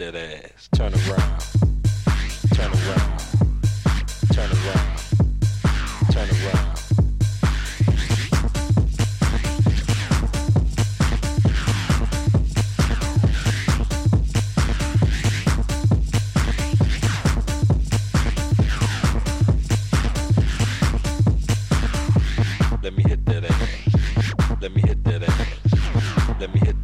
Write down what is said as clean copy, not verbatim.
that ass. Turn around. Turn around. Turn around. Turn around. Let me hit that ass. Let me hit that ass. Let me hit